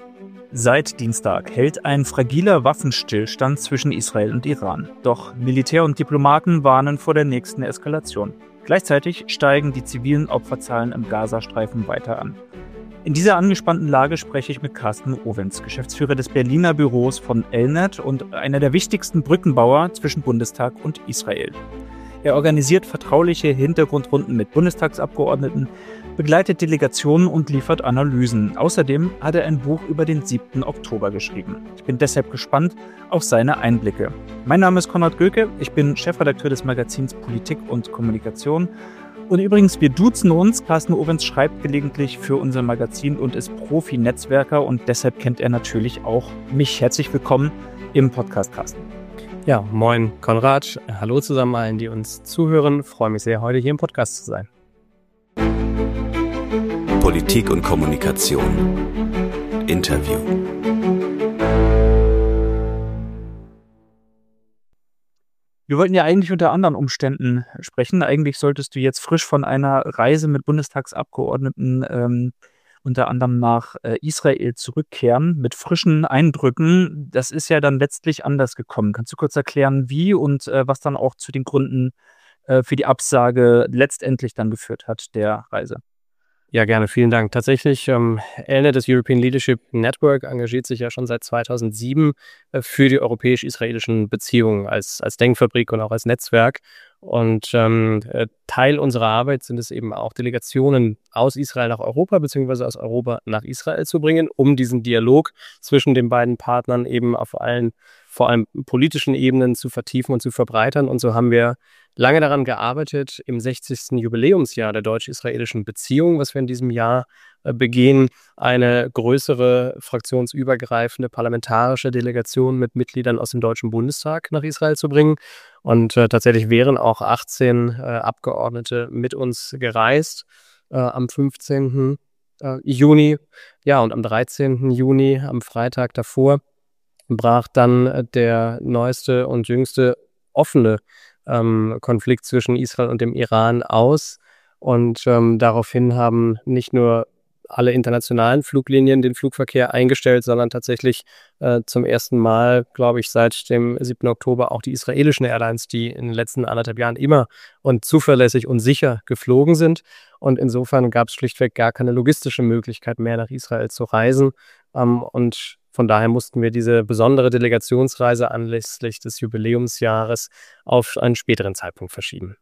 Seit Dienstag hält ein fragiler Waffenstillstand zwischen Israel und Iran. Doch Militär und Diplomaten warnen vor der nächsten Eskalation. Gleichzeitig steigen die zivilen Opferzahlen im Gazastreifen weiter an. In dieser angespannten Lage spreche ich mit Carsten Ovens, Geschäftsführer des Berliner Büros von Elnet und einer der wichtigsten Brückenbauer zwischen Bundestag und Israel. Er organisiert vertrauliche Hintergrundrunden mit Bundestagsabgeordneten, begleitet Delegationen und liefert Analysen. Außerdem hat er ein Buch über den 7. Oktober geschrieben. Ich bin deshalb gespannt auf seine Einblicke. Mein Name ist Konrad Göke, ich bin Chefredakteur des Magazins Politik und Kommunikation. Und übrigens, wir duzen uns. Carsten Ovens schreibt gelegentlich für unser Magazin und ist Profi-Netzwerker und deshalb kennt er natürlich auch mich. Herzlich willkommen im Podcast, Carsten. Ja, moin Konrad. Hallo zusammen allen, die uns zuhören. Freue mich sehr, heute hier im Podcast zu sein. Politik und Kommunikation. Interview. Wir wollten ja eigentlich unter anderen Umständen sprechen. Eigentlich solltest du jetzt frisch von einer Reise mit Bundestagsabgeordneten unter anderem nach Israel zurückkehren mit frischen Eindrücken. Das ist ja dann letztlich anders gekommen. Kannst du kurz erklären, wie und was dann auch zu den Gründen für die Absage letztendlich dann geführt hat der Reise? Ja, gerne. Vielen Dank. Tatsächlich, Elnet, das European Leadership Network, engagiert sich ja schon seit 2007 für die europäisch-israelischen Beziehungen als Denkfabrik und auch als Netzwerk. Und Teil unserer Arbeit sind es eben auch, Delegationen aus Israel nach Europa bzw. aus Europa nach Israel zu bringen, um diesen Dialog zwischen den beiden Partnern eben auf vor allem politischen Ebenen zu vertiefen und zu verbreitern. Und so haben wir lange daran gearbeitet, im 60. Jubiläumsjahr der deutsch-israelischen Beziehung, was wir in diesem Jahr begehen, eine größere fraktionsübergreifende parlamentarische Delegation mit Mitgliedern aus dem Deutschen Bundestag nach Israel zu bringen. Und tatsächlich wären auch 18 Abgeordnete mit uns gereist am 15. Juni. Ja, und am 13. Juni, am Freitag davor, brach dann der neueste und jüngste offene Konflikt zwischen Israel und dem Iran aus. Und daraufhin haben nicht nur alle internationalen Fluglinien den Flugverkehr eingestellt, sondern tatsächlich zum ersten Mal, glaube ich, seit dem 7. Oktober auch die israelischen Airlines, die in den letzten 1,5 Jahren immer und zuverlässig und sicher geflogen sind. Und insofern gab es schlichtweg gar keine logistische Möglichkeit mehr, nach Israel zu reisen. Und von daher mussten wir diese besondere Delegationsreise anlässlich des Jubiläumsjahres auf einen späteren Zeitpunkt verschieben.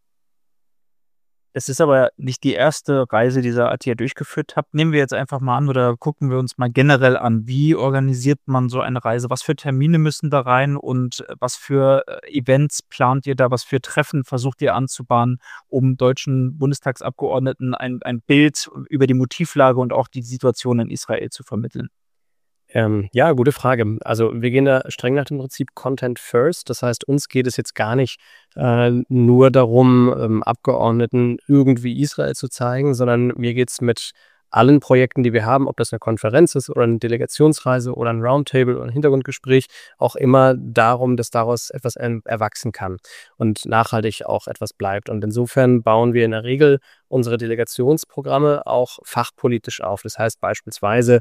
Es ist aber nicht die erste Reise dieser Art, die ihr durchgeführt habt. Nehmen wir jetzt einfach mal an oder gucken wir uns mal generell an. Wie organisiert man so eine Reise? Was für Termine müssen da rein und was für Events plant ihr da? Was für Treffen versucht ihr anzubahnen, um deutschen Bundestagsabgeordneten ein Bild über die Motivlage und auch die Situation in Israel zu vermitteln? Ja, gute Frage. Also wir gehen da streng nach dem Prinzip Content First. Das heißt, uns geht es jetzt gar nicht nur darum, Abgeordneten irgendwie Israel zu zeigen, sondern mir geht es mit allen Projekten, die wir haben, ob das eine Konferenz ist oder eine Delegationsreise oder ein Roundtable oder ein Hintergrundgespräch, auch immer darum, dass daraus etwas erwachsen kann und nachhaltig auch etwas bleibt. Und insofern bauen wir in der Regel unsere Delegationsprogramme auch fachpolitisch auf. Das heißt beispielsweise,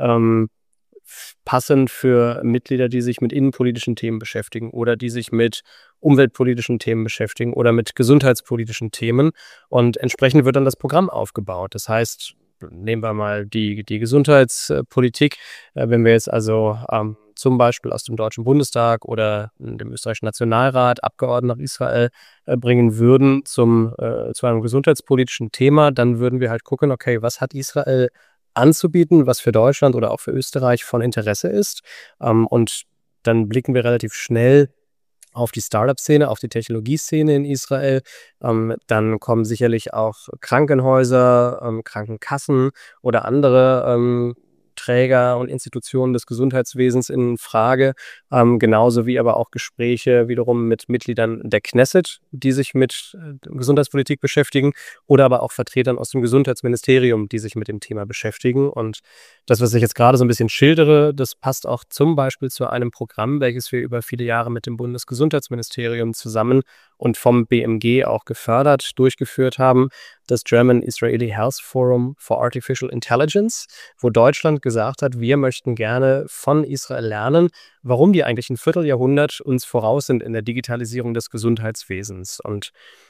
passend für Mitglieder, die sich mit innenpolitischen Themen beschäftigen oder die sich mit umweltpolitischen Themen beschäftigen oder mit gesundheitspolitischen Themen. Und entsprechend wird dann das Programm aufgebaut. Das heißt, nehmen wir mal die Gesundheitspolitik. Wenn wir jetzt also zum Beispiel aus dem Deutschen Bundestag oder dem österreichischen Nationalrat Abgeordnete nach Israel bringen würden zu einem gesundheitspolitischen Thema, dann würden wir halt gucken, okay, was hat Israel anzubieten, was für Deutschland oder auch für Österreich von Interesse ist. Und dann blicken wir relativ schnell auf die Startup-Szene, auf die Technologieszene in Israel. Dann kommen sicherlich auch Krankenhäuser, Krankenkassen oder andere Träger und Institutionen des Gesundheitswesens in Frage, genauso wie aber auch Gespräche wiederum mit Mitgliedern der Knesset, die sich mit Gesundheitspolitik beschäftigen, oder aber auch Vertretern aus dem Gesundheitsministerium, die sich mit dem Thema beschäftigen. Und das, was ich jetzt gerade so ein bisschen schildere, das passt auch zum Beispiel zu einem Programm, welches wir über viele Jahre mit dem Bundesgesundheitsministerium zusammen und vom BMG auch gefördert, durchgeführt haben, das German-Israeli Health Forum for Artificial Intelligence, wo Deutschland gesagt hat, wir möchten gerne von Israel lernen, warum die eigentlich ein Vierteljahrhundert uns voraus sind in der Digitalisierung des Gesundheitswesens. Und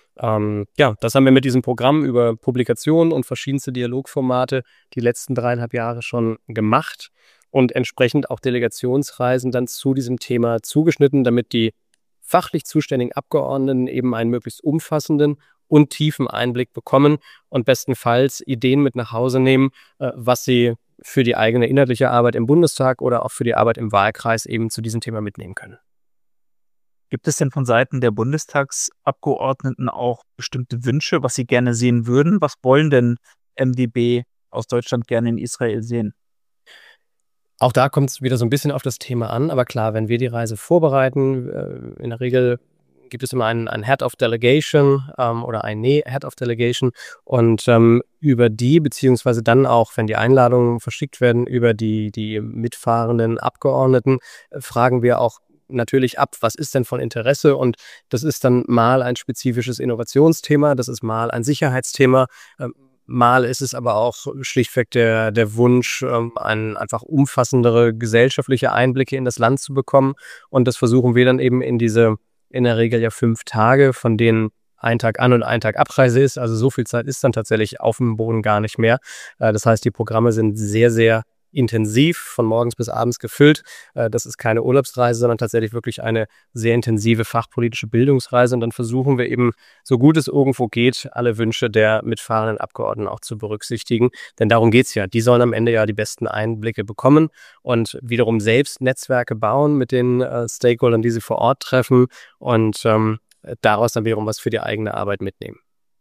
das haben wir mit diesem Programm über Publikationen und verschiedenste Dialogformate die letzten 3,5 Jahre schon gemacht und entsprechend auch Delegationsreisen dann zu diesem Thema zugeschnitten, damit die fachlich zuständigen Abgeordneten eben einen möglichst umfassenden und tiefen Einblick bekommen und bestenfalls Ideen mit nach Hause nehmen, was sie für die eigene inhaltliche Arbeit im Bundestag oder auch für die Arbeit im Wahlkreis eben zu diesem Thema mitnehmen können. Gibt es denn von Seiten der Bundestagsabgeordneten auch bestimmte Wünsche, was sie gerne sehen würden? Was wollen denn MdB aus Deutschland gerne in Israel sehen? Auch da kommt es wieder so ein bisschen auf das Thema an, aber klar, wenn wir die Reise vorbereiten, in der Regel gibt es immer einen Head of Delegation oder ein Head of Delegation und über die, beziehungsweise dann auch, wenn die Einladungen verschickt werden, über die mitfahrenden Abgeordneten, fragen wir auch natürlich ab, was ist denn von Interesse, und das ist dann mal ein spezifisches Innovationsthema, das ist mal ein Sicherheitsthema, mal ist es aber auch schlichtweg der Wunsch, einfach umfassendere gesellschaftliche Einblicke in das Land zu bekommen, und das versuchen wir dann eben in der Regel ja 5 Tage, von denen ein Tag An- und ein Tag Abreise ist, also so viel Zeit ist dann tatsächlich auf dem Boden gar nicht mehr. Das heißt, die Programme sind sehr, sehr intensiv, von morgens bis abends gefüllt. Das ist keine Urlaubsreise, sondern tatsächlich wirklich eine sehr intensive fachpolitische Bildungsreise. Und dann versuchen wir eben, so gut es irgendwo geht, alle Wünsche der mitfahrenden Abgeordneten auch zu berücksichtigen. Denn darum geht es ja. Die sollen am Ende ja die besten Einblicke bekommen und wiederum selbst Netzwerke bauen mit den Stakeholdern, die sie vor Ort treffen, und daraus dann wiederum was für die eigene Arbeit mitnehmen.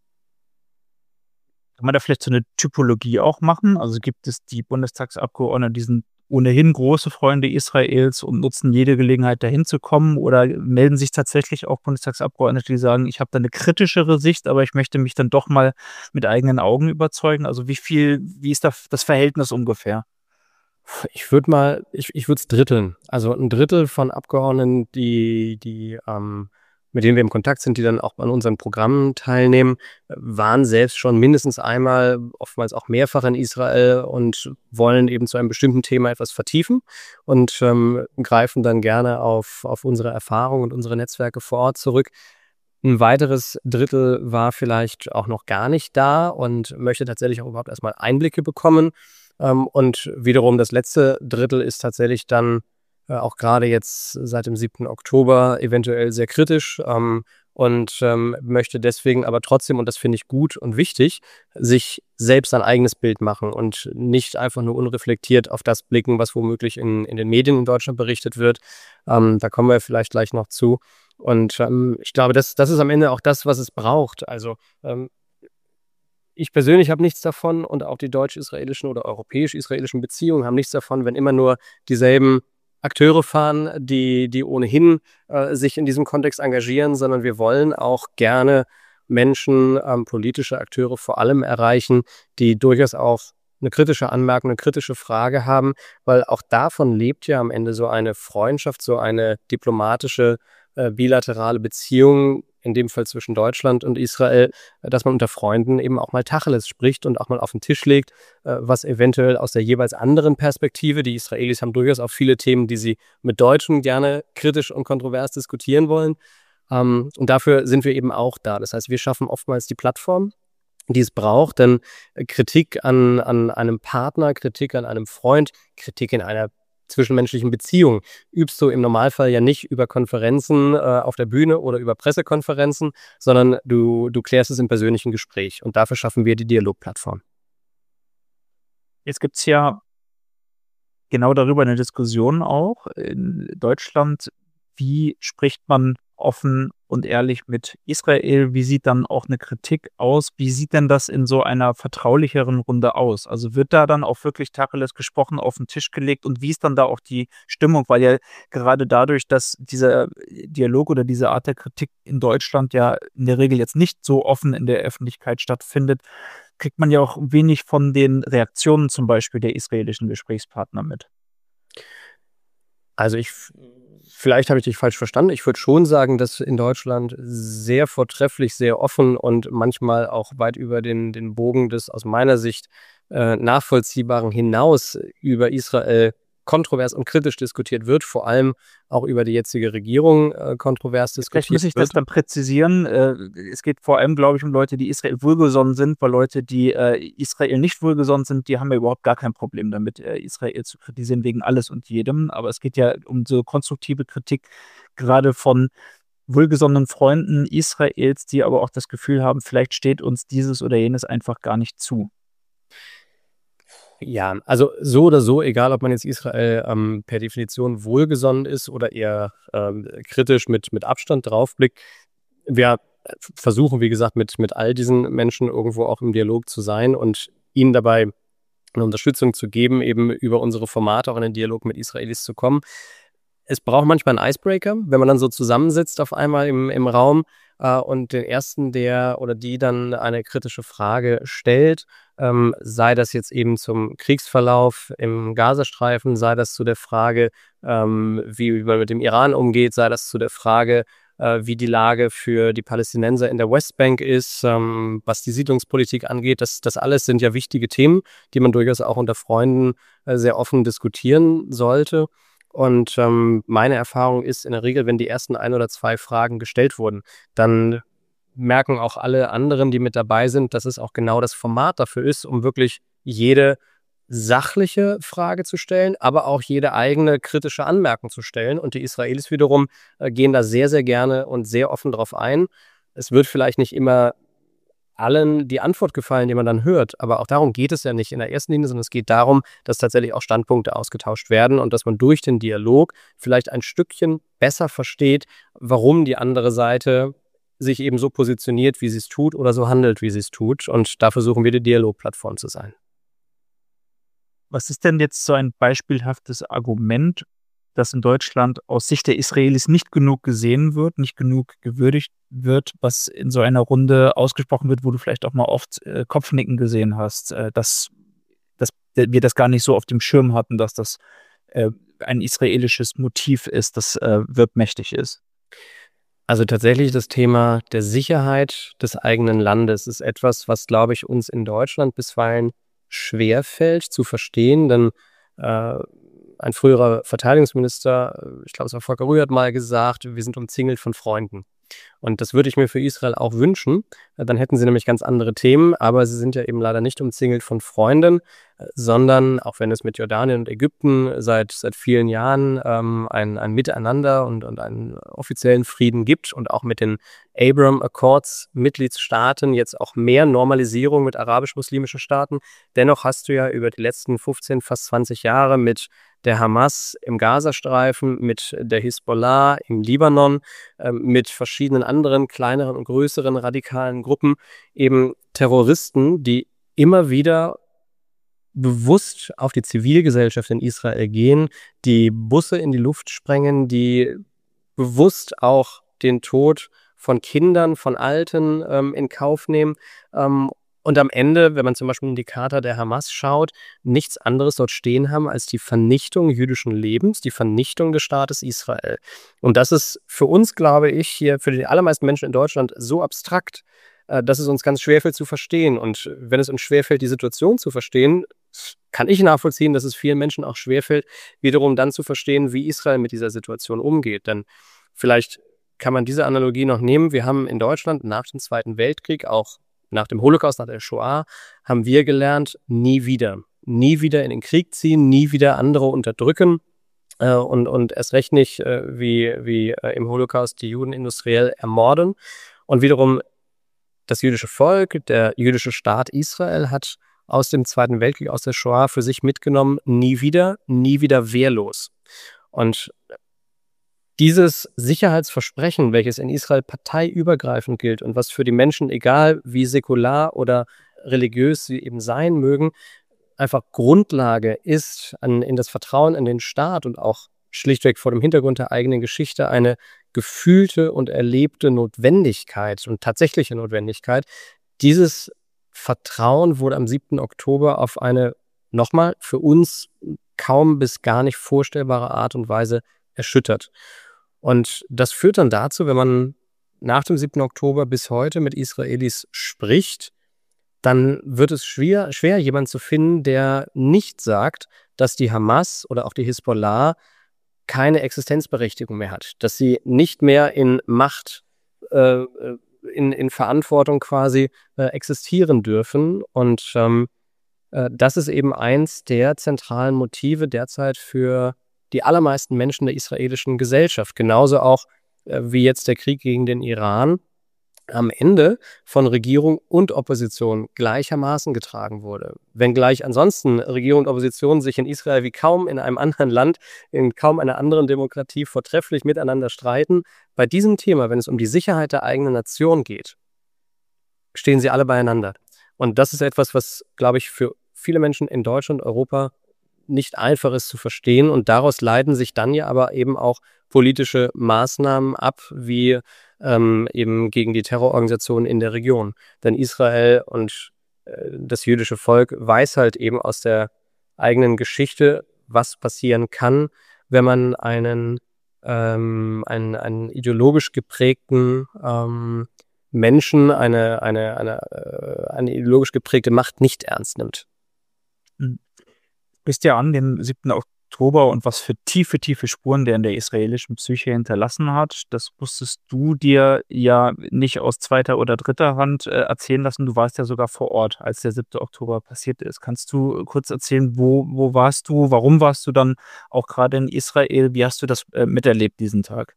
Kann man da vielleicht so eine Typologie auch machen? Also gibt es die Bundestagsabgeordneten, die sind ohnehin große Freunde Israels und nutzen jede Gelegenheit, dahin zu kommen? Oder melden sich tatsächlich auch Bundestagsabgeordnete, die sagen, ich habe da eine kritischere Sicht, aber ich möchte mich dann doch mal mit eigenen Augen überzeugen? Also wie ist da das Verhältnis ungefähr? Ich würde es dritteln. Also ein Drittel von Abgeordneten, mit denen wir im Kontakt sind, die dann auch an unseren Programmen teilnehmen, waren selbst schon mindestens einmal, oftmals auch mehrfach in Israel und wollen eben zu einem bestimmten Thema etwas vertiefen und greifen dann gerne auf unsere Erfahrungen und unsere Netzwerke vor Ort zurück. Ein weiteres Drittel war vielleicht auch noch gar nicht da und möchte tatsächlich auch überhaupt erstmal Einblicke bekommen. Und wiederum das letzte Drittel ist tatsächlich dann auch gerade jetzt seit dem 7. Oktober eventuell sehr kritisch und möchte deswegen aber trotzdem, und das finde ich gut und wichtig, sich selbst ein eigenes Bild machen und nicht einfach nur unreflektiert auf das blicken, was womöglich in den Medien in Deutschland berichtet wird. Da kommen wir vielleicht gleich noch zu. Und ich glaube, das ist am Ende auch das, was es braucht. Also ich persönlich habe nichts davon, und auch die deutsch-israelischen oder europäisch-israelischen Beziehungen haben nichts davon, wenn immer nur dieselben Akteure fahren, die ohnehin sich in diesem Kontext engagieren, sondern wir wollen auch gerne Menschen, politische Akteure vor allem erreichen, die durchaus auch eine kritische Anmerkung, eine kritische Frage haben, weil auch davon lebt ja am Ende so eine Freundschaft, so eine diplomatische, bilaterale Beziehung, in dem Fall zwischen Deutschland und Israel, dass man unter Freunden eben auch mal Tacheles spricht und auch mal auf den Tisch legt, was eventuell aus der jeweils anderen Perspektive, die Israelis haben durchaus auch viele Themen, die sie mit Deutschen gerne kritisch und kontrovers diskutieren wollen. Und dafür sind wir eben auch da. Das heißt, wir schaffen oftmals die Plattform, die es braucht, denn Kritik an einem Partner, Kritik an einem Freund, Kritik in einer zwischenmenschlichen Beziehung übst du im Normalfall ja nicht über Konferenzen auf der Bühne oder über Pressekonferenzen, sondern du klärst es im persönlichen Gespräch, und dafür schaffen wir die Dialogplattform. Jetzt gibt es ja genau darüber eine Diskussion auch in Deutschland. Wie spricht man offen und ehrlich mit Israel? Wie sieht dann auch eine Kritik aus? Wie sieht denn das in so einer vertraulicheren Runde aus? Also wird da dann auch wirklich Tacheles gesprochen, auf den Tisch gelegt, und wie ist dann da auch die Stimmung? Weil ja gerade dadurch, dass dieser Dialog oder diese Art der Kritik in Deutschland ja in der Regel jetzt nicht so offen in der Öffentlichkeit stattfindet, kriegt man ja auch wenig von den Reaktionen zum Beispiel der israelischen Gesprächspartner mit. Also ich Vielleicht habe ich dich falsch verstanden. Ich würde schon sagen, dass in Deutschland sehr vortrefflich, sehr offen und manchmal auch weit über den Bogen des aus meiner Sicht Nachvollziehbaren hinaus über Israel kontrovers und kritisch diskutiert wird, vor allem auch über die jetzige Regierung kontrovers Vielleicht muss diskutiert ich das wird. dann präzisieren. Es geht vor allem, glaube ich, um Leute, die Israel wohlgesonnen sind, weil Leute, die Israel nicht wohlgesonnen sind, die haben ja überhaupt gar kein Problem damit, Israel zu kritisieren wegen alles und jedem. Aber es geht ja um so konstruktive Kritik, gerade von wohlgesonnenen Freunden Israels, die aber auch das Gefühl haben, vielleicht steht uns dieses oder jenes einfach gar nicht zu. Ja, also so oder so, egal ob man jetzt Israel per Definition wohlgesonnen ist oder eher kritisch mit Abstand draufblickt. Wir versuchen, wie gesagt, mit all diesen Menschen irgendwo auch im Dialog zu sein und ihnen dabei eine Unterstützung zu geben, eben über unsere Formate auch in den Dialog mit Israelis zu kommen. Es braucht manchmal einen Icebreaker, wenn man dann so zusammensitzt auf einmal im Raum und den ersten, der oder die dann eine kritische Frage stellt, sei das jetzt eben zum Kriegsverlauf im Gazastreifen, sei das zu der Frage, wie man mit dem Iran umgeht, sei das zu der Frage, wie die Lage für die Palästinenser in der Westbank ist, was die Siedlungspolitik angeht. Das alles sind ja wichtige Themen, die man durchaus auch unter Freunden sehr offen diskutieren sollte. Und meine Erfahrung ist in der Regel, wenn die ersten 1 oder 2 Fragen gestellt wurden, dann merken auch alle anderen, die mit dabei sind, dass es auch genau das Format dafür ist, um wirklich jede sachliche Frage zu stellen, aber auch jede eigene kritische Anmerkung zu stellen. Und die Israelis wiederum gehen da sehr, sehr gerne und sehr offen drauf ein. Es wird vielleicht nicht immer allen die Antwort gefallen, die man dann hört. Aber auch darum geht es ja nicht in der ersten Linie, sondern es geht darum, dass tatsächlich auch Standpunkte ausgetauscht werden und dass man durch den Dialog vielleicht ein Stückchen besser versteht, warum die andere Seite sich eben so positioniert, wie sie es tut oder so handelt, wie sie es tut. Und da versuchen wir, die Dialogplattform zu sein. Was ist denn jetzt so ein beispielhaftes Argument, das in Deutschland aus Sicht der Israelis nicht genug gesehen wird, nicht genug gewürdigt wird, was in so einer Runde ausgesprochen wird, wo du vielleicht auch mal oft Kopfnicken gesehen hast, dass wir das gar nicht so auf dem Schirm hatten, dass das ein israelisches Motiv ist, das wirkmächtig ist? Also tatsächlich das Thema der Sicherheit des eigenen Landes ist etwas, was, glaube ich, uns in Deutschland bisweilen schwerfällt zu verstehen, denn ein früherer Verteidigungsminister, ich glaube, es war Volker Rühe, hat mal gesagt, wir sind umzingelt von Freunden. Und das würde ich mir für Israel auch wünschen. Dann hätten sie nämlich ganz andere Themen, aber sie sind ja eben leider nicht umzingelt von Freunden, sondern, auch wenn es mit Jordanien und Ägypten seit vielen Jahren ein Miteinander und einen offiziellen Frieden gibt und auch mit den Abraham Accords Mitgliedsstaaten jetzt auch mehr Normalisierung mit arabisch-muslimischen Staaten. Dennoch hast du ja über die letzten 15, fast 20 Jahre mit der Hamas im Gazastreifen, mit der Hisbollah im Libanon, mit verschiedenen anderen kleineren und größeren radikalen Gruppen eben Terroristen, die immer wieder bewusst auf die Zivilgesellschaft in Israel gehen, die Busse in die Luft sprengen, die bewusst auch den Tod von Kindern, von Alten in Kauf nehmen. Und am Ende, wenn man zum Beispiel in die Charta der Hamas schaut, nichts anderes dort stehen haben als die Vernichtung jüdischen Lebens, die Vernichtung des Staates Israel. Und das ist für uns, glaube ich, hier für die allermeisten Menschen in Deutschland so abstrakt, dass es uns ganz schwerfällt zu verstehen. Und wenn es uns schwerfällt, die Situation zu verstehen, kann ich nachvollziehen, dass es vielen Menschen auch schwerfällt, wiederum dann zu verstehen, wie Israel mit dieser Situation umgeht. Denn vielleicht kann man diese Analogie noch nehmen. Wir haben in Deutschland nach dem Zweiten Weltkrieg, auch nach dem Holocaust, nach der Shoah, haben wir gelernt, nie wieder in den Krieg ziehen, nie wieder andere unterdrücken und erst recht nicht wie im Holocaust die Juden industriell ermorden. Und wiederum das jüdische Volk, der jüdische Staat Israel hat aus dem Zweiten Weltkrieg, aus der Shoah für sich mitgenommen, nie wieder wehrlos. Und dieses Sicherheitsversprechen, welches in Israel parteiübergreifend gilt und was für die Menschen, egal wie säkular oder religiös sie eben sein mögen, einfach Grundlage ist in das Vertrauen in den Staat und auch schlichtweg vor dem Hintergrund der eigenen Geschichte eine gefühlte und erlebte Notwendigkeit und tatsächliche Notwendigkeit. Dieses Vertrauen wurde am 7. Oktober auf eine, nochmal, für uns kaum bis gar nicht vorstellbare Art und Weise erschüttert. Und das führt dann dazu, wenn man nach dem 7. Oktober bis heute mit Israelis spricht, dann wird es schwer, jemanden zu finden, der nicht sagt, dass die Hamas oder auch die Hisbollah keine Existenzberechtigung mehr hat, dass sie nicht mehr in Macht, in Verantwortung quasi existieren dürfen. Und das ist eben eins der zentralen Motive derzeit für die allermeisten Menschen der israelischen Gesellschaft. Genauso auch wie jetzt der Krieg gegen den Iran am Ende von Regierung und Opposition gleichermaßen getragen wurde. Wenngleich ansonsten Regierung und Opposition sich in Israel wie kaum in einem anderen Land, in kaum einer anderen Demokratie vortrefflich miteinander streiten, bei diesem Thema, wenn es um die Sicherheit der eigenen Nation geht, stehen sie alle beieinander. Und das ist etwas, was, glaube ich, für viele Menschen in Deutschland, Europa nicht einfach ist zu verstehen. Und daraus leiten sich dann ja aber eben auch politische Maßnahmen ab, wie eben gegen die Terrororganisationen in der Region. Denn Israel und das jüdische Volk weiß halt eben aus der eigenen Geschichte, was passieren kann, wenn man einen ideologisch geprägten Menschen, eine ideologisch geprägte Macht nicht ernst nimmt. Du sprichst ja an den 7. Oktober und was für tiefe Spuren der in der israelischen Psyche hinterlassen hat. Das musstest du dir ja nicht aus zweiter oder dritter Hand erzählen lassen. Du warst ja sogar vor Ort, als der 7. Oktober passiert ist. Kannst du kurz erzählen, wo warst du? Warum warst du dann auch gerade in Israel? Wie hast du das miterlebt, diesen Tag?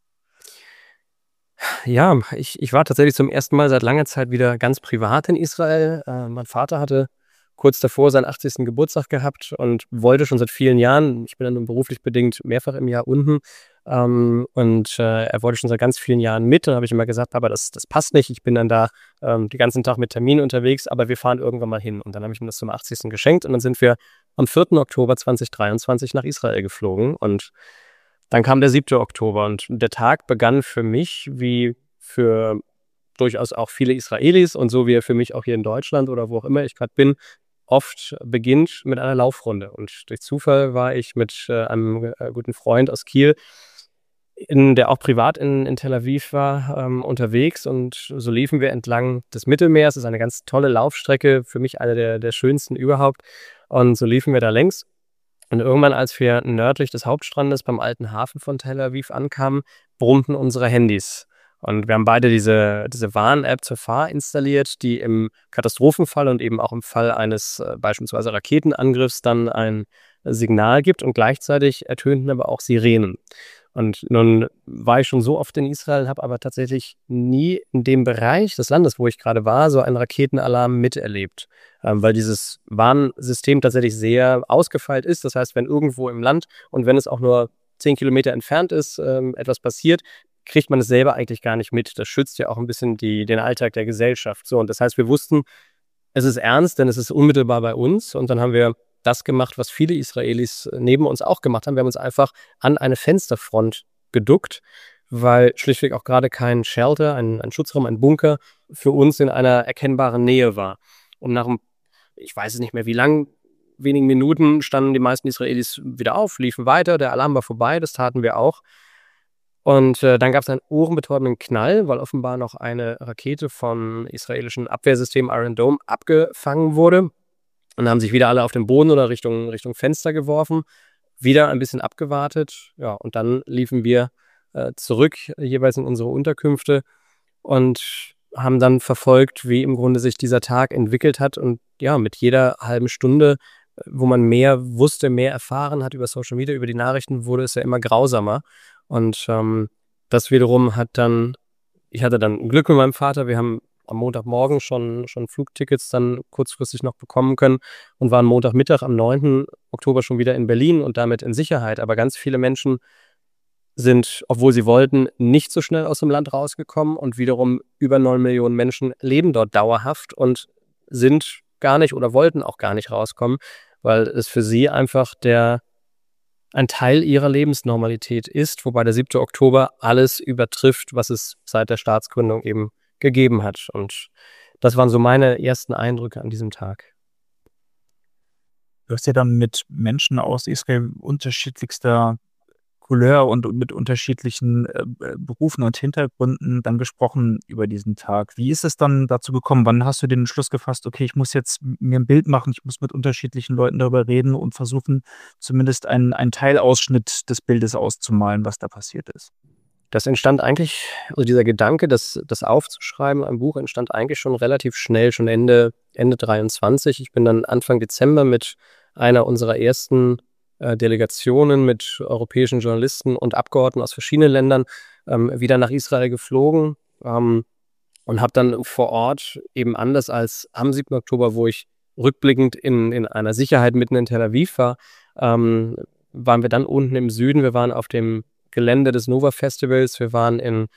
Ja, ich war tatsächlich zum ersten Mal seit langer Zeit wieder ganz privat in Israel. Mein Vater hatte kurz davor seinen 80. Geburtstag gehabt und wollte schon seit vielen Jahren, ich bin dann nun beruflich bedingt mehrfach im Jahr unten, und er wollte schon seit ganz vielen Jahren mit. Dann habe ich immer gesagt, Papa, das passt nicht, ich bin dann da den ganzen Tag mit Terminen unterwegs, aber wir fahren irgendwann mal hin. Und dann habe ich ihm das zum 80. geschenkt und dann sind wir am 4. Oktober 2023 nach Israel geflogen und dann kam der 7. Oktober und der Tag begann für mich, wie für durchaus auch viele Israelis und so wie er für mich auch hier in Deutschland oder wo auch immer ich gerade bin, oft beginnt mit einer Laufrunde. Und durch Zufall war ich mit einem guten Freund aus Kiel, der auch privat in Tel Aviv war, unterwegs. Und so liefen wir entlang des Mittelmeers. Das ist eine ganz tolle Laufstrecke, für mich eine der schönsten überhaupt. Und so liefen wir da längs. Und irgendwann, als wir nördlich des Hauptstrandes beim alten Hafen von Tel Aviv ankamen, brummten unsere Handys. Und wir haben beide diese Warn-App zur Fahr installiert, die im Katastrophenfall und eben auch im Fall eines beispielsweise Raketenangriffs dann ein Signal gibt und gleichzeitig ertönten aber auch Sirenen. Und nun war ich schon so oft in Israel, habe aber tatsächlich nie in dem Bereich des Landes, wo ich gerade war, so einen Raketenalarm miterlebt, weil dieses Warnsystem tatsächlich sehr ausgefeilt ist. Das heißt, wenn irgendwo im Land und wenn es auch nur 10 Kilometer entfernt ist, etwas passiert, kriegt man es selber eigentlich gar nicht mit. Das schützt ja auch ein bisschen den Alltag der Gesellschaft. So, und das heißt, wir wussten, es ist ernst, denn es ist unmittelbar bei uns. Und dann haben wir das gemacht, was viele Israelis neben uns auch gemacht haben. Wir haben uns einfach an eine Fensterfront geduckt, weil schlichtweg auch gerade kein Shelter, ein Schutzraum, ein Bunker für uns in einer erkennbaren Nähe war. Und nach ich weiß es nicht mehr wie lang, wenigen Minuten standen die meisten Israelis wieder auf, liefen weiter, der Alarm war vorbei, das taten wir auch. Und dann gab es einen ohrenbetäubenden Knall, weil offenbar noch eine Rakete vom israelischen Abwehrsystem Iron Dome abgefangen wurde. Und dann haben sich wieder alle auf den Boden oder Richtung Fenster geworfen, wieder ein bisschen abgewartet. Ja, und dann liefen wir zurück, jeweils in unsere Unterkünfte und haben dann verfolgt, wie im Grunde sich dieser Tag entwickelt hat. Und ja, mit jeder halben Stunde, wo man mehr wusste, mehr erfahren hat über Social Media, über die Nachrichten, wurde es ja immer grausamer. Und das wiederum ich hatte dann Glück mit meinem Vater. Wir haben am Montagmorgen schon Flugtickets dann kurzfristig noch bekommen können und waren Montagmittag am 9. Oktober schon wieder in Berlin und damit in Sicherheit. Aber ganz viele Menschen sind, obwohl sie wollten, nicht so schnell aus dem Land rausgekommen und wiederum über 9 Millionen Menschen leben dort dauerhaft und sind gar nicht oder wollten auch gar nicht rauskommen, weil es für sie einfach ein Teil ihrer Lebensnormalität ist, wobei der 7. Oktober alles übertrifft, was es seit der Staatsgründung eben gegeben hat. Und das waren so meine ersten Eindrücke an diesem Tag. Du hast ja dann mit Menschen aus Israel unterschiedlichster Couleur und mit unterschiedlichen Berufen und Hintergründen dann gesprochen über diesen Tag. Wie ist es dann dazu gekommen? Wann hast du den Entschluss gefasst, okay, ich muss jetzt mir ein Bild machen, ich muss mit unterschiedlichen Leuten darüber reden und versuchen, zumindest einen Teilausschnitt des Bildes auszumalen, was da passiert ist? Das entstand eigentlich, also dieser Gedanke, das aufzuschreiben, ein Buch, entstand eigentlich schon relativ schnell, schon Ende 23. Ich bin dann Anfang Dezember mit einer unserer ersten Delegationen mit europäischen Journalisten und Abgeordneten aus verschiedenen Ländern wieder nach Israel geflogen und habe dann vor Ort, eben anders als am 7. Oktober, wo ich rückblickend in einer Sicherheit mitten in Tel Aviv war, waren wir dann unten im Süden. Wir waren auf dem Gelände des Nova Festivals. Wir waren in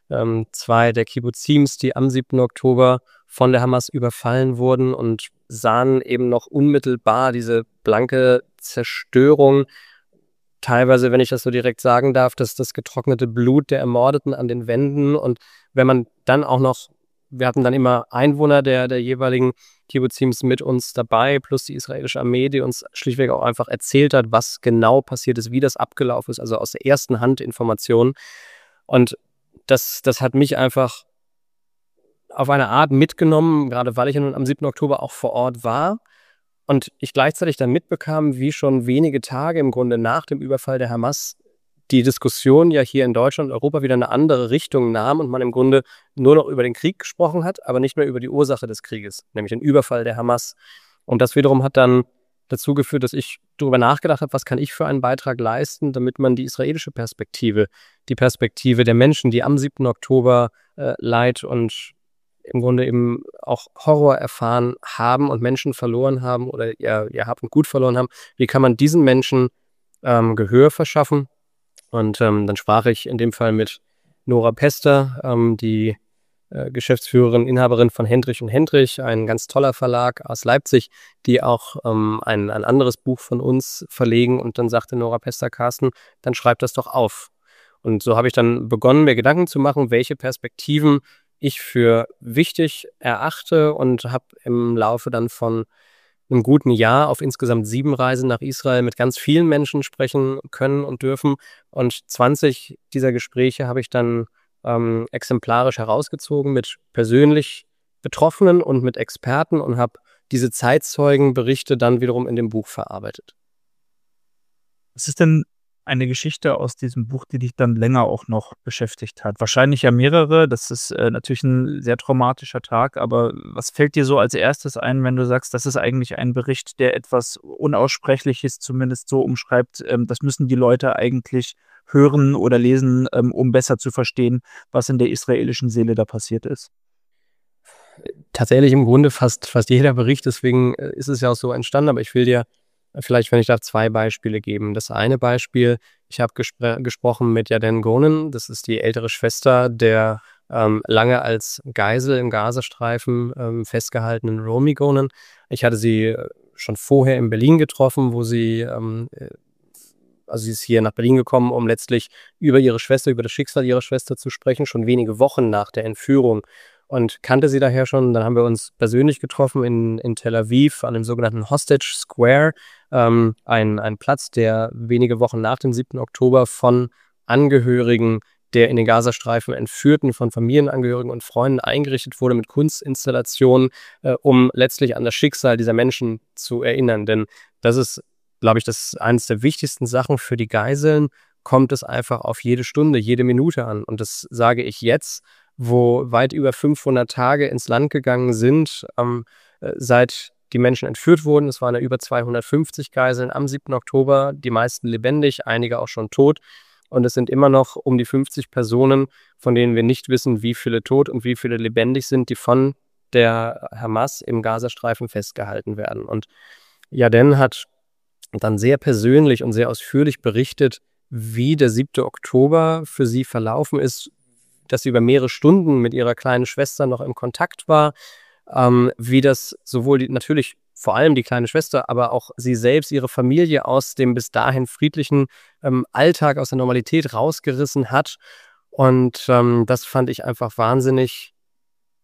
2 der Kibbutzim, die am 7. Oktober von der Hamas überfallen wurden und sahen eben noch unmittelbar diese blanke Zerstörung. Teilweise, wenn ich das so direkt sagen darf, das getrocknete Blut der Ermordeten an den Wänden. Und wenn man dann auch noch, wir hatten dann immer Einwohner der jeweiligen Kibbutzim mit uns dabei, plus die israelische Armee, die uns schlichtweg auch einfach erzählt hat, was genau passiert ist, wie das abgelaufen ist, also aus der ersten Hand Informationen. Und das hat mich einfach auf eine Art mitgenommen, gerade weil ich am 7. Oktober auch vor Ort war und ich gleichzeitig dann mitbekam, wie schon wenige Tage im Grunde nach dem Überfall der Hamas die Diskussion ja hier in Deutschland und Europa wieder eine andere Richtung nahm und man im Grunde nur noch über den Krieg gesprochen hat, aber nicht mehr über die Ursache des Krieges, nämlich den Überfall der Hamas. Und das wiederum hat dann dazu geführt, dass ich darüber nachgedacht habe, was kann ich für einen Beitrag leisten, damit man die israelische Perspektive, die Perspektive der Menschen, die am 7. Oktober Leid und im Grunde eben auch Horror erfahren haben und Menschen verloren haben oder ihr Hab und Gut verloren haben, wie kann man diesen Menschen Gehör verschaffen? Und dann sprach ich in dem Fall mit Nora Pester, die Geschäftsführerin, Inhaberin von Hendrich & Hendrich, ein ganz toller Verlag aus Leipzig, die auch ein anderes Buch von uns verlegen. Und dann sagte Nora Pester: Carsten, dann schreib das doch auf. Und so habe ich dann begonnen, mir Gedanken zu machen, welche Perspektiven ich für wichtig erachte und habe im Laufe dann von einem guten Jahr auf insgesamt 7 Reisen nach Israel mit ganz vielen Menschen sprechen können und dürfen. Und 20 dieser Gespräche habe ich dann exemplarisch herausgezogen mit persönlich Betroffenen und mit Experten und habe diese Zeitzeugenberichte dann wiederum in dem Buch verarbeitet. Was ist denn eine Geschichte aus diesem Buch, die dich dann länger auch noch beschäftigt hat? Wahrscheinlich ja mehrere. Das ist natürlich ein sehr traumatischer Tag, aber was fällt dir so als erstes ein, wenn du sagst, das ist eigentlich ein Bericht, der etwas Unaussprechliches zumindest so umschreibt, das müssen die Leute eigentlich hören oder lesen, um besser zu verstehen, was in der israelischen Seele da passiert ist? Tatsächlich im Grunde fast jeder Bericht, deswegen ist es ja auch so entstanden, aber ich will dir vielleicht, wenn ich darf, 2 Beispiele geben. Das eine Beispiel, ich habe gesprochen mit Yaden Gonen, das ist die ältere Schwester der lange als Geisel im Gazastreifen festgehaltenen Romi Gonen. Ich hatte sie schon vorher in Berlin getroffen, wo sie, also sie ist hier nach Berlin gekommen, um letztlich über ihre Schwester, über das Schicksal ihrer Schwester zu sprechen, schon wenige Wochen nach der Entführung. Und kannte sie daher schon. Dann haben wir uns persönlich getroffen in Tel Aviv an dem sogenannten Hostage Square, ein Platz, der wenige Wochen nach dem 7. Oktober von Angehörigen der in den Gazastreifen Entführten, von Familienangehörigen und Freunden eingerichtet wurde mit Kunstinstallationen, um letztlich an das Schicksal dieser Menschen zu erinnern. Denn das ist, glaube ich, das eines der wichtigsten Sachen für die Geiseln, kommt es einfach auf jede Stunde, jede Minute an. Und das sage ich jetzt, wo weit über 500 Tage ins Land gegangen sind, seit die Menschen entführt wurden. Es waren ja über 250 Geiseln am 7. Oktober, die meisten lebendig, einige auch schon tot. Und es sind immer noch um die 50 Personen, von denen wir nicht wissen, wie viele tot und wie viele lebendig sind, die von der Hamas im Gazastreifen festgehalten werden. Und Yaden hat dann sehr persönlich und sehr ausführlich berichtet, wie der 7. Oktober für sie verlaufen ist, dass sie über mehrere Stunden mit ihrer kleinen Schwester noch im Kontakt war, wie das sowohl natürlich vor allem die kleine Schwester, aber auch sie selbst, ihre Familie aus dem bis dahin friedlichen Alltag, aus der Normalität rausgerissen hat. Und das fand ich einfach wahnsinnig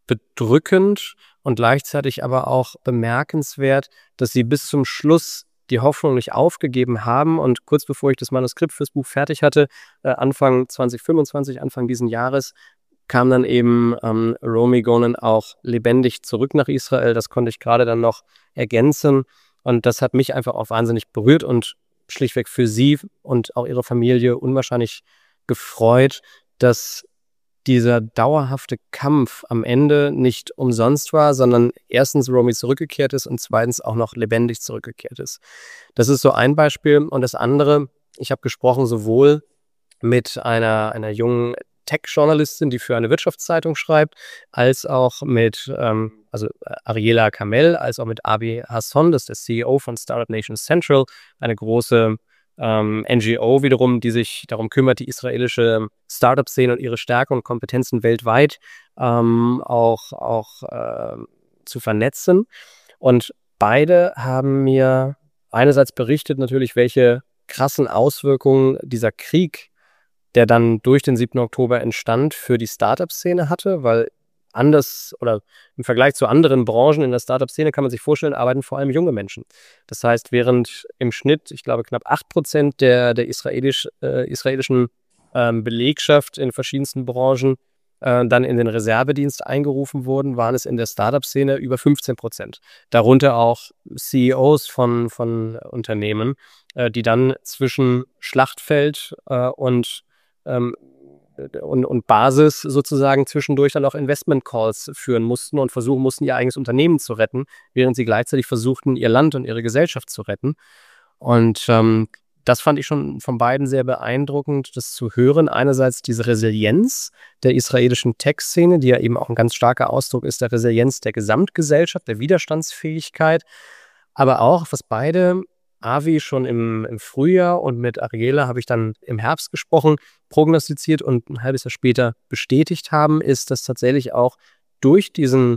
bedrückend und gleichzeitig aber auch bemerkenswert, dass sie bis zum Schluss die Hoffnung nicht aufgegeben haben. Und kurz bevor ich das Manuskript fürs Buch fertig hatte, Anfang 2025, Anfang diesen Jahres, kam dann eben Romy Gonen auch lebendig zurück nach Israel. Das konnte ich gerade dann noch ergänzen. Und das hat mich einfach auch wahnsinnig berührt und schlichtweg für sie und auch ihre Familie unwahrscheinlich gefreut, dass dieser dauerhafte Kampf am Ende nicht umsonst war, sondern erstens Romy zurückgekehrt ist und zweitens auch noch lebendig zurückgekehrt ist. Das ist so ein Beispiel. Und das andere, ich habe gesprochen sowohl mit einer jungen Tech-Journalistin, die für eine Wirtschaftszeitung schreibt, als auch mit Ariela Kamel, als auch mit Abi Hasson, das ist der CEO von Startup Nation Central, eine große NGO wiederum, die sich darum kümmert, die israelische Startup-Szene und ihre Stärke und Kompetenzen weltweit zu vernetzen. Und beide haben mir einerseits berichtet natürlich, welche krassen Auswirkungen dieser Krieg, der dann durch den 7. Oktober entstand, für die Startup-Szene hatte, weil anders oder im Vergleich zu anderen Branchen in der Startup-Szene kann man sich vorstellen, arbeiten vor allem junge Menschen. Das heißt, während im Schnitt, ich glaube, knapp 8% der israelischen Belegschaft in verschiedensten Branchen dann in den Reservedienst eingerufen wurden, waren es in der Startup-Szene über 15%. Darunter auch CEOs von Unternehmen, die dann zwischen Schlachtfeld und Basis sozusagen zwischendurch dann auch Investment-Calls führen mussten und versuchen mussten, ihr eigenes Unternehmen zu retten, während sie gleichzeitig versuchten, ihr Land und ihre Gesellschaft zu retten. Und das fand ich schon von beiden sehr beeindruckend, das zu hören. Einerseits diese Resilienz der israelischen Tech-Szene, die ja eben auch ein ganz starker Ausdruck ist der Resilienz der Gesamtgesellschaft, der Widerstandsfähigkeit, aber auch, was beide, Avi schon im Frühjahr und mit Ariela habe ich dann im Herbst gesprochen, prognostiziert und ein halbes Jahr später bestätigt haben, ist, dass tatsächlich auch durch diesen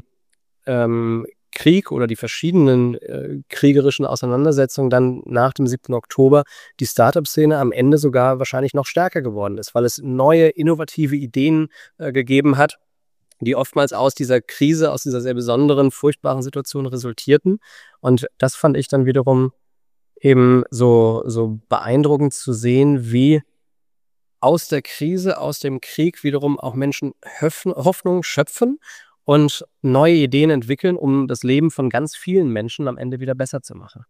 Krieg oder die verschiedenen kriegerischen Auseinandersetzungen dann nach dem 7. Oktober die Startup-Szene am Ende sogar wahrscheinlich noch stärker geworden ist, weil es neue, innovative Ideen gegeben hat, die oftmals aus dieser Krise, aus dieser sehr besonderen, furchtbaren Situation resultierten. Und das fand ich dann wiederum eben so beeindruckend zu sehen, wie aus der Krise, aus dem Krieg wiederum auch Menschen Hoffnung schöpfen und neue Ideen entwickeln, um das Leben von ganz vielen Menschen am Ende wieder besser zu machen.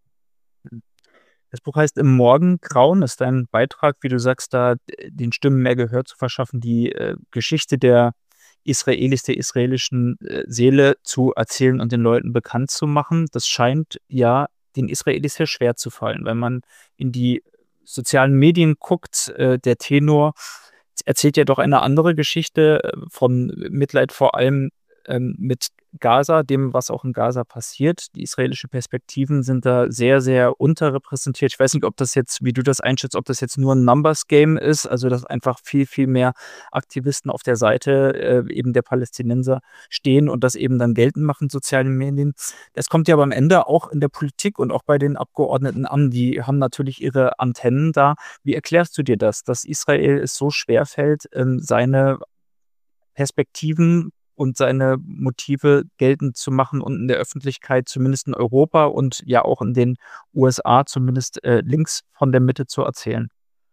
Das Buch heißt Im Morgengrauen, ist ein Beitrag, wie du sagst, da den Stimmen mehr Gehör zu verschaffen, die Geschichte der Israelis, der israelischen Seele zu erzählen und den Leuten bekannt zu machen. Das scheint ja den Israelis sehr schwer zu fallen. Wenn man in die sozialen Medien guckt, der Tenor erzählt ja doch eine andere Geschichte von Mitleid vor allem mit Gaza, dem, was auch in Gaza passiert. Die israelischen Perspektiven sind da sehr, sehr unterrepräsentiert. Ich weiß nicht, ob das jetzt, wie du das einschätzt, ob das jetzt nur ein Numbers-Game ist, also dass einfach viel, viel mehr Aktivisten auf der Seite eben der Palästinenser stehen und das eben dann geltend machen, sozialen Medien. Das kommt ja aber am Ende auch in der Politik und auch bei den Abgeordneten an. Die haben natürlich ihre Antennen da. Wie erklärst du dir das, dass Israel es so schwerfällt, seine Perspektiven und seine Motive geltend zu machen und in der Öffentlichkeit, zumindest in Europa und ja auch in den USA, zumindest links von der Mitte zu erzählen?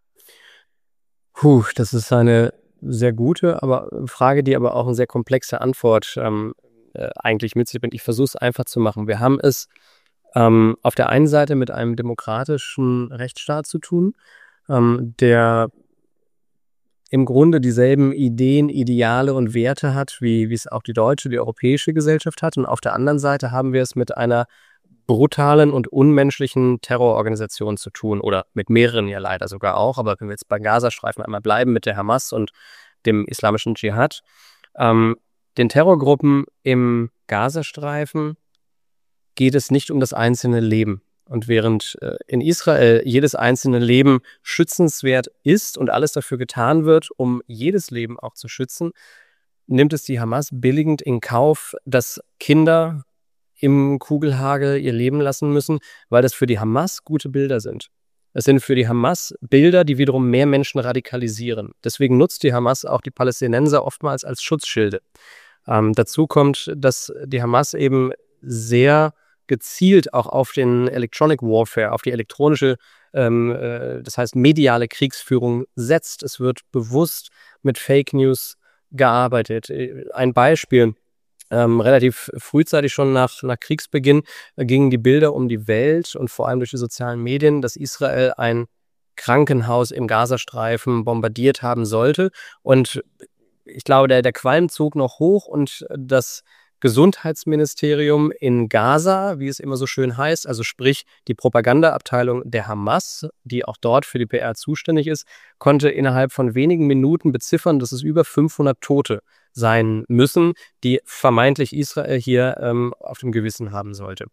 Das ist eine sehr gute Frage, die aber auch eine sehr komplexe Antwort eigentlich mit sich bringt. Ich versuche es einfach zu machen. Wir haben es auf der einen Seite mit einem demokratischen Rechtsstaat zu tun, der im Grunde dieselben Ideen, Ideale und Werte hat, wie es auch die deutsche, die europäische Gesellschaft hat. Und auf der anderen Seite haben wir es mit einer brutalen und unmenschlichen Terrororganisation zu tun. Oder mit mehreren ja leider sogar auch. Aber wenn wir jetzt beim Gazastreifen einmal bleiben, mit der Hamas und dem islamischen Dschihad. Den Terrorgruppen im Gazastreifen geht es nicht um das einzelne Leben. Und während in Israel jedes einzelne Leben schützenswert ist und alles dafür getan wird, um jedes Leben auch zu schützen, nimmt es die Hamas billigend in Kauf, dass Kinder im Kugelhagel ihr Leben lassen müssen, weil das für die Hamas gute Bilder sind. Es sind für die Hamas Bilder, die wiederum mehr Menschen radikalisieren. Deswegen nutzt die Hamas auch die Palästinenser oftmals als Schutzschilde. Dazu kommt, dass die Hamas eben sehr gezielt auch auf den Electronic Warfare, auf die elektronische, das heißt mediale Kriegsführung setzt. Es wird bewusst mit Fake News gearbeitet. Ein Beispiel: relativ frühzeitig schon nach Kriegsbeginn gingen die Bilder um die Welt und vor allem durch die sozialen Medien, dass Israel ein Krankenhaus im Gazastreifen bombardiert haben sollte. Und ich glaube, der Qualm zog noch hoch und das Gesundheitsministerium in Gaza, wie es immer so schön heißt, also sprich die Propagandaabteilung der Hamas, die auch dort für die PR zuständig ist, konnte innerhalb von wenigen Minuten beziffern, dass es über 500 Tote sein müssen, die vermeintlich Israel hier auf dem Gewissen haben sollte.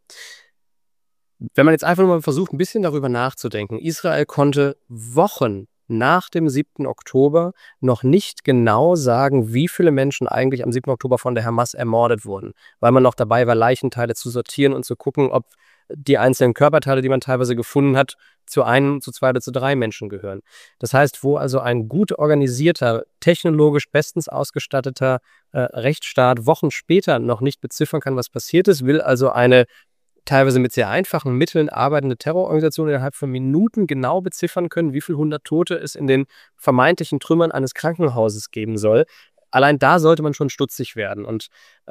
Wenn man jetzt einfach nur mal versucht, ein bisschen darüber nachzudenken: Israel konnte Wochen nach dem 7. Oktober noch nicht genau sagen, wie viele Menschen eigentlich am 7. Oktober von der Hamas ermordet wurden, weil man noch dabei war, Leichenteile zu sortieren und zu gucken, ob die einzelnen Körperteile, die man teilweise gefunden hat, zu 1, zu 2 oder zu 3 Menschen gehören. Das heißt, wo also ein gut organisierter, technologisch bestens ausgestatteter Rechtsstaat Wochen später noch nicht beziffern kann, was passiert ist, will also eine teilweise mit sehr einfachen Mitteln arbeitende Terrororganisation innerhalb von Minuten genau beziffern können, wie viele 100 Tote es in den vermeintlichen Trümmern eines Krankenhauses geben soll. Allein da sollte man schon stutzig werden. Und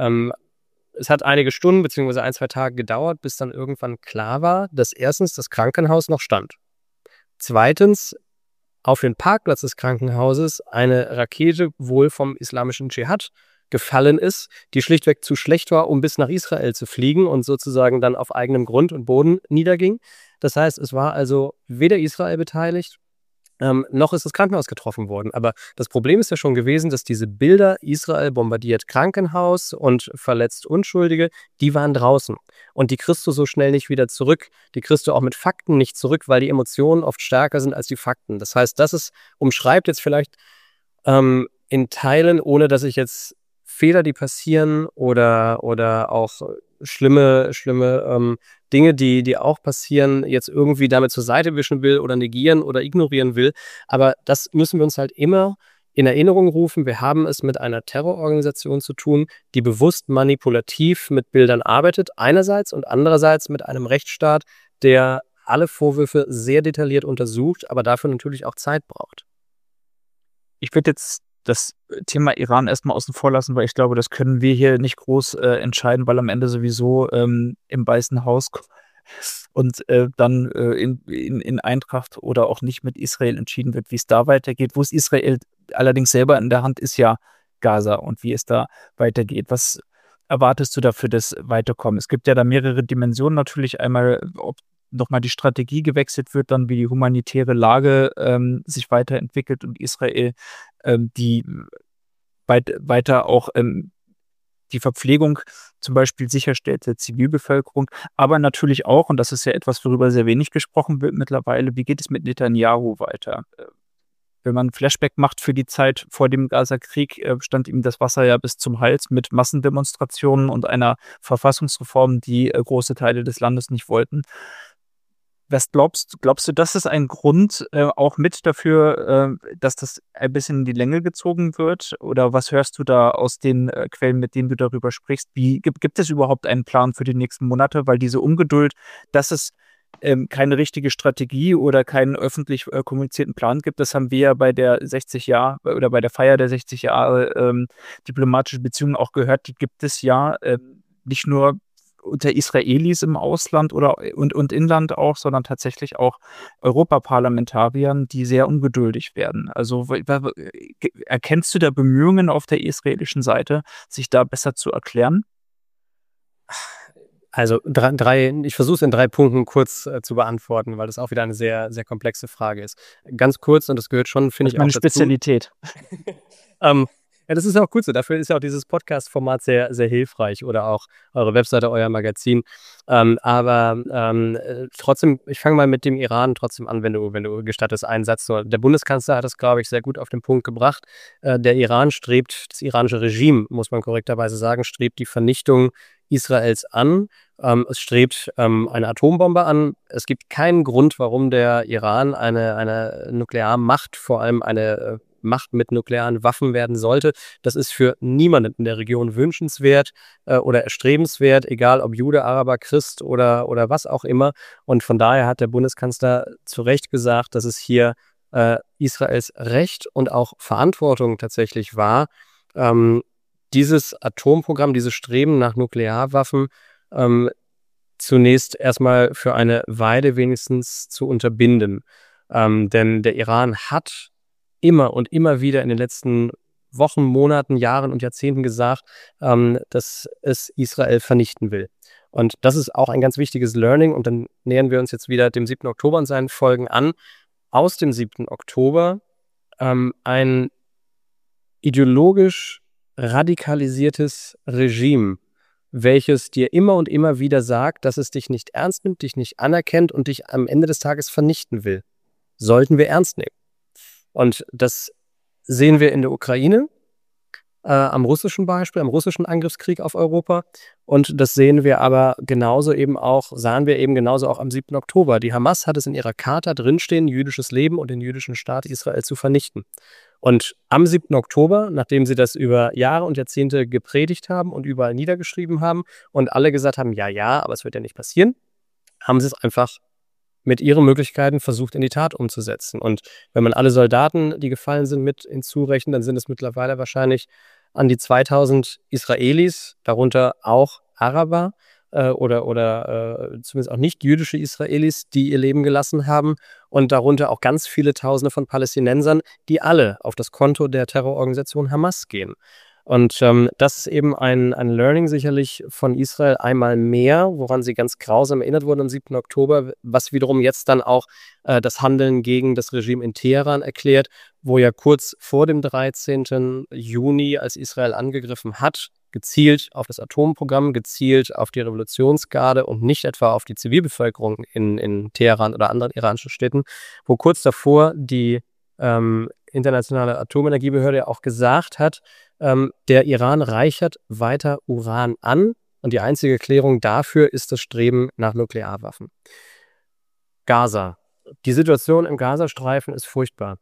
es hat einige Stunden bzw. 1, 2 Tage gedauert, bis dann irgendwann klar war, dass erstens das Krankenhaus noch stand. Zweitens, auf den Parkplatz des Krankenhauses eine Rakete wohl vom islamischen Dschihad gefallen ist, die schlichtweg zu schlecht war, um bis nach Israel zu fliegen und sozusagen dann auf eigenem Grund und Boden niederging. Das heißt, es war also weder Israel beteiligt, noch ist das Krankenhaus getroffen worden. Aber das Problem ist ja schon gewesen, dass diese Bilder, Israel bombardiert Krankenhaus und verletzt Unschuldige, die waren draußen. Und die kriegst du so schnell nicht wieder zurück. Die kriegst du auch mit Fakten nicht zurück, weil die Emotionen oft stärker sind als die Fakten. Das heißt, das umschreibt jetzt vielleicht in Teilen, ohne dass ich jetzt Fehler, die passieren oder auch schlimme Dinge, die auch passieren, jetzt irgendwie damit zur Seite wischen will oder negieren oder ignorieren will. Aber das müssen wir uns halt immer in Erinnerung rufen. Wir haben es mit einer Terrororganisation zu tun, die bewusst manipulativ mit Bildern arbeitet, einerseits, und andererseits mit einem Rechtsstaat, der alle Vorwürfe sehr detailliert untersucht, aber dafür natürlich auch Zeit braucht. Ich würde jetzt das Thema Iran erstmal außen vor lassen, weil ich glaube, das können wir hier nicht groß entscheiden, weil am Ende sowieso im Weißen Haus und dann in Eintracht oder auch nicht mit Israel entschieden wird, wie es da weitergeht. Wo es Israel allerdings selber in der Hand ist, ja Gaza, und wie es da weitergeht. Was erwartest du da für das Weiterkommen? Es gibt ja da mehrere Dimensionen natürlich. Einmal, ob nochmal die Strategie gewechselt wird, dann wie die humanitäre Lage sich weiterentwickelt und Israel die weiter auch die Verpflegung zum Beispiel sicherstellt der Zivilbevölkerung, aber natürlich auch, und das ist ja etwas, worüber sehr wenig gesprochen wird mittlerweile, wie geht es mit Netanyahu weiter? Wenn man ein Flashback macht für die Zeit vor dem Gaza-Krieg, stand ihm das Wasser ja bis zum Hals mit Massendemonstrationen und einer Verfassungsreform, die große Teile des Landes nicht wollten. Was glaubst du, das ist ein Grund auch mit dafür, dass das ein bisschen in die Länge gezogen wird? Oder was hörst du da aus den Quellen, mit denen du darüber sprichst? Gibt es überhaupt einen Plan für die nächsten Monate? Weil diese Ungeduld, dass es keine richtige Strategie oder keinen öffentlich kommunizierten Plan gibt, das haben wir ja bei der 60 Jahre oder bei der Feier der 60 Jahre diplomatische Beziehungen auch gehört. Die gibt es ja nicht nur unter Israelis im Ausland und Inland auch, sondern tatsächlich auch Europaparlamentariern, die sehr ungeduldig werden. Also erkennst du da Bemühungen auf der israelischen Seite, sich da besser zu erklären? Also ich versuche es in 3 Punkten kurz zu beantworten, weil das auch wieder eine sehr, sehr komplexe Frage ist. Ganz kurz, und das gehört schon, finde ich, auch dazu. Meine Spezialität. Ja, das ist auch gut so. Dafür ist ja auch dieses Podcast-Format sehr, sehr hilfreich, oder auch eure Webseite, euer Magazin. Trotzdem, ich fange mal mit dem Iran trotzdem an, wenn du gestattest, einen Satz. Der Bundeskanzler hat es, glaube ich, sehr gut auf den Punkt gebracht. Der Iran das iranische Regime, muss man korrekterweise sagen, strebt die Vernichtung Israels an. Es strebt eine Atombombe an. Es gibt keinen Grund, warum der Iran eine Nuklearmacht, vor allem eine Macht mit nuklearen Waffen werden sollte. Das ist für niemanden in der Region wünschenswert oder erstrebenswert, egal ob Jude, Araber, Christ oder was auch immer. Und von daher hat der Bundeskanzler zu Recht gesagt, dass es hier Israels Recht und auch Verantwortung tatsächlich war, dieses Atomprogramm, dieses Streben nach Nuklearwaffen zunächst erstmal für eine Weile wenigstens zu unterbinden. Denn der Iran hat immer und immer wieder in den letzten Wochen, Monaten, Jahren und Jahrzehnten gesagt, dass es Israel vernichten will. Und das ist auch ein ganz wichtiges Learning. Und dann nähern wir uns jetzt wieder dem 7. Oktober und seinen Folgen an. Aus dem 7. Oktober ein ideologisch radikalisiertes Regime, welches dir immer und immer wieder sagt, dass es dich nicht ernst nimmt, dich nicht anerkennt und dich am Ende des Tages vernichten will. Sollten wir ernst nehmen. Und das sehen wir in der Ukraine, am russischen Beispiel, am russischen Angriffskrieg auf Europa. Und das sahen wir eben genauso auch am 7. Oktober. Die Hamas hat es in ihrer Charta drinstehen, jüdisches Leben und den jüdischen Staat Israel zu vernichten. Und am 7. Oktober, nachdem sie das über Jahre und Jahrzehnte gepredigt haben und überall niedergeschrieben haben und alle gesagt haben, ja, aber es wird ja nicht passieren, haben sie es einfach mit ihren Möglichkeiten versucht, in die Tat umzusetzen. Und wenn man alle Soldaten, die gefallen sind, mit hinzurechnet, dann sind es mittlerweile wahrscheinlich an die 2000 Israelis, darunter auch Araber oder zumindest auch nicht jüdische Israelis, die ihr Leben gelassen haben und darunter auch ganz viele Tausende von Palästinensern, die alle auf das Konto der Terrororganisation Hamas gehen. Und das ist eben ein Learning sicherlich von Israel einmal mehr, woran sie ganz grausam erinnert wurden am 7. Oktober, was wiederum jetzt dann auch das Handeln gegen das Regime in Teheran erklärt, wo ja kurz vor dem 13. Juni, als Israel angegriffen hat, gezielt auf das Atomprogramm, gezielt auf die Revolutionsgarde und nicht etwa auf die Zivilbevölkerung in Teheran oder anderen iranischen Städten, wo kurz davor die Internationale Atomenergiebehörde auch gesagt hat, der Iran reichert weiter Uran an und die einzige Erklärung dafür ist das Streben nach Nuklearwaffen. Gaza. Die Situation im Gazastreifen ist furchtbar.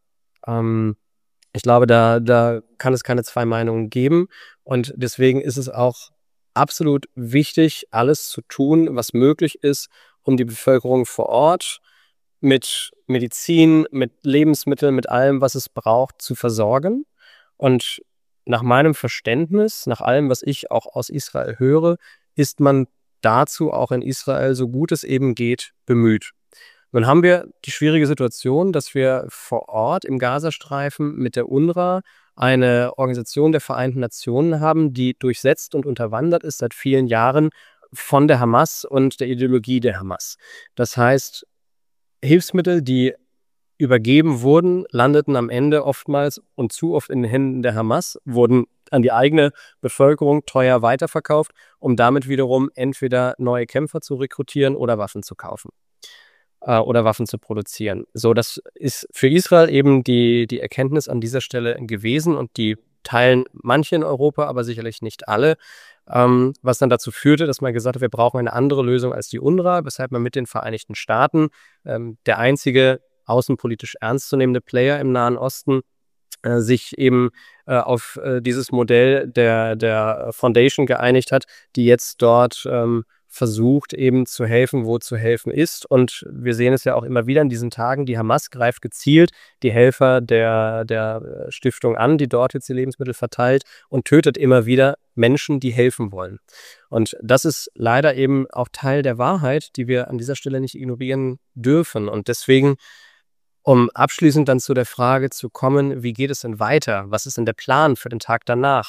Ich glaube, da kann es keine zwei Meinungen geben und deswegen ist es auch absolut wichtig, alles zu tun, was möglich ist, um die Bevölkerung vor Ort mit Medizin, mit Lebensmitteln, mit allem, was es braucht, zu versorgen. Und nach meinem Verständnis, nach allem, was ich auch aus Israel höre, ist man dazu auch in Israel, so gut es eben geht, bemüht. Nun haben wir die schwierige Situation, dass wir vor Ort im Gazastreifen mit der UNRWA eine Organisation der Vereinten Nationen haben, die durchsetzt und unterwandert ist seit vielen Jahren von der Hamas und der Ideologie der Hamas. Das heißt, Hilfsmittel, die übergeben wurden, landeten am Ende oftmals und zu oft in den Händen der Hamas, wurden an die eigene Bevölkerung teuer weiterverkauft, um damit wiederum entweder neue Kämpfer zu rekrutieren oder Waffen zu kaufen oder Waffen zu produzieren. So, das ist für Israel eben die Erkenntnis an dieser Stelle gewesen und die teilen manche in Europa, aber sicherlich nicht alle, was dann dazu führte, dass man gesagt hat, wir brauchen eine andere Lösung als die UNRWA, weshalb man mit den Vereinigten Staaten, der einzige außenpolitisch ernstzunehmende Player im Nahen Osten, sich eben auf dieses Modell der Foundation geeinigt hat, die jetzt dort versucht eben zu helfen, wo zu helfen ist. Und wir sehen es ja auch immer wieder in diesen Tagen, die Hamas greift gezielt die Helfer der Stiftung an, die dort jetzt die Lebensmittel verteilt und tötet immer wieder Menschen, die helfen wollen. Und das ist leider eben auch Teil der Wahrheit, die wir an dieser Stelle nicht ignorieren dürfen. Und deswegen, um abschließend dann zu der Frage zu kommen, wie geht es denn weiter? Was ist denn der Plan für den Tag danach?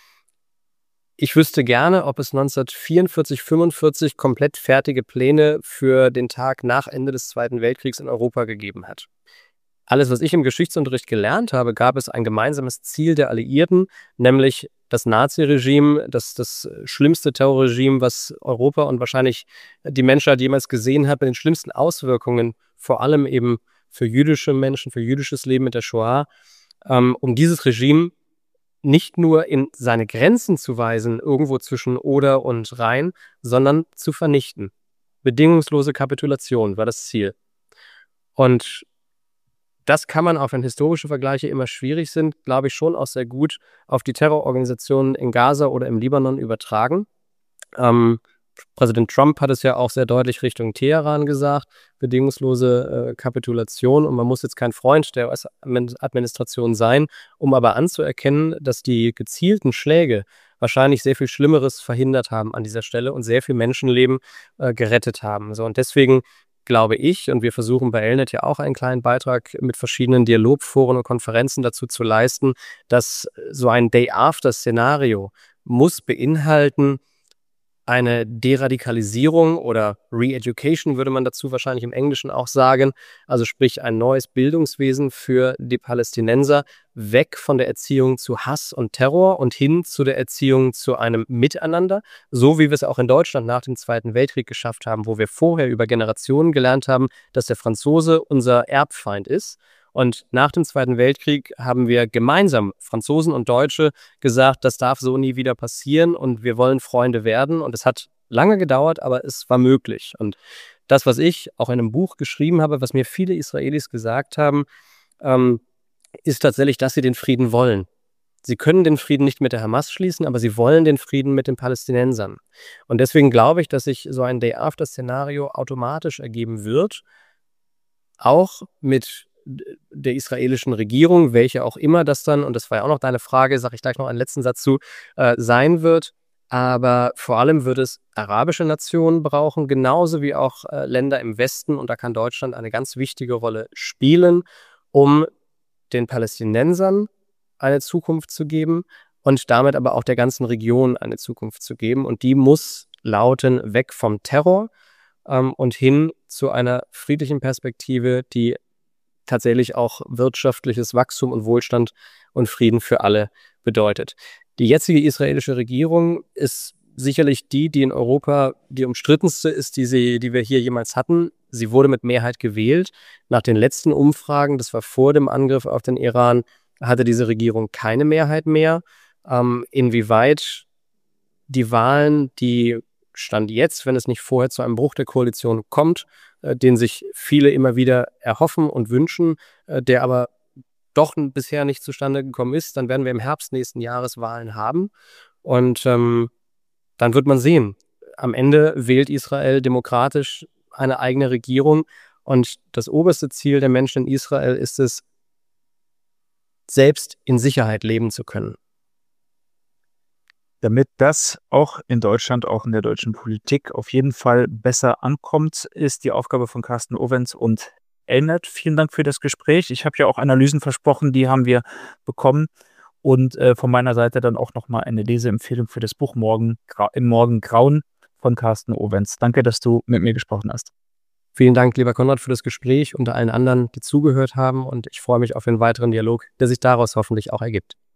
Ich wüsste gerne, ob es 1944, 45 komplett fertige Pläne für den Tag nach Ende des Zweiten Weltkriegs in Europa gegeben hat. Alles, was ich im Geschichtsunterricht gelernt habe, gab es ein gemeinsames Ziel der Alliierten, nämlich das Naziregime, das schlimmste Terrorregime, was Europa und wahrscheinlich die Menschheit jemals gesehen hat, mit den schlimmsten Auswirkungen, vor allem eben für jüdische Menschen, für jüdisches Leben mit der Shoah, um dieses Regime nicht nur in seine Grenzen zu weisen, irgendwo zwischen Oder und Rhein, sondern zu vernichten. Bedingungslose Kapitulation war das Ziel. Und Das kann man, auch wenn historische Vergleiche immer schwierig sind, glaube ich, schon auch sehr gut auf die Terrororganisationen in Gaza oder im Libanon übertragen. Präsident Trump hat es ja auch sehr deutlich Richtung Teheran gesagt, bedingungslose Kapitulation. Und man muss jetzt kein Freund der US-Administration sein, um aber anzuerkennen, dass die gezielten Schläge wahrscheinlich sehr viel Schlimmeres verhindert haben an dieser Stelle und sehr viel Menschenleben gerettet haben. So, und deswegen glaube ich, und wir versuchen bei Elnet ja auch einen kleinen Beitrag mit verschiedenen Dialogforen und Konferenzen dazu zu leisten, dass so ein Day-After-Szenario muss beinhalten, eine Deradikalisierung oder Re-Education würde man dazu wahrscheinlich im Englischen auch sagen, also sprich ein neues Bildungswesen für die Palästinenser, weg von der Erziehung zu Hass und Terror und hin zu der Erziehung zu einem Miteinander, so wie wir es auch in Deutschland nach dem Zweiten Weltkrieg geschafft haben, wo wir vorher über Generationen gelernt haben, dass der Franzose unser Erbfeind ist. Und nach dem Zweiten Weltkrieg haben wir gemeinsam, Franzosen und Deutsche, gesagt, das darf so nie wieder passieren und wir wollen Freunde werden. Und es hat lange gedauert, aber es war möglich. Und das, was ich auch in einem Buch geschrieben habe, was mir viele Israelis gesagt haben, ist tatsächlich, dass sie den Frieden wollen. Sie können den Frieden nicht mit der Hamas schließen, aber sie wollen den Frieden mit den Palästinensern. Und deswegen glaube ich, dass sich so ein Day-After-Szenario automatisch ergeben wird, auch mit der israelischen Regierung, welche auch immer das dann, und das war ja auch noch deine Frage, sage ich gleich noch einen letzten Satz zu, sein wird. Aber vor allem wird es arabische Nationen brauchen, genauso wie auch Länder im Westen. Und da kann Deutschland eine ganz wichtige Rolle spielen, um den Palästinensern eine Zukunft zu geben und damit aber auch der ganzen Region eine Zukunft zu geben. Und die muss lauten, weg vom Terror und hin zu einer friedlichen Perspektive, die tatsächlich auch wirtschaftliches Wachstum und Wohlstand und Frieden für alle bedeutet. Die jetzige israelische Regierung ist sicherlich die in Europa die umstrittenste ist, die wir hier jemals hatten. Sie wurde mit Mehrheit gewählt. Nach den letzten Umfragen, das war vor dem Angriff auf den Iran, hatte diese Regierung keine Mehrheit mehr. Inwieweit die Wahlen, die Stand jetzt, wenn es nicht vorher zu einem Bruch der Koalition kommt, den sich viele immer wieder erhoffen und wünschen, der aber doch bisher nicht zustande gekommen ist, dann werden wir im Herbst nächsten Jahres Wahlen haben. Und dann wird man sehen. Am Ende wählt Israel demokratisch eine eigene Regierung. Und das oberste Ziel der Menschen in Israel ist es, selbst in Sicherheit leben zu können. Damit das auch in Deutschland, auch in der deutschen Politik auf jeden Fall besser ankommt, ist die Aufgabe von Carsten Ovens und Elnet. Vielen Dank für das Gespräch. Ich habe ja auch Analysen versprochen, die haben wir bekommen. Und von meiner Seite dann auch nochmal eine Leseempfehlung für das Buch Im Morgen Grauen von Carsten Ovens. Danke, dass du mit mir gesprochen hast. Vielen Dank, lieber Konrad, für das Gespräch und allen anderen, die zugehört haben. Und ich freue mich auf den weiteren Dialog, der sich daraus hoffentlich auch ergibt.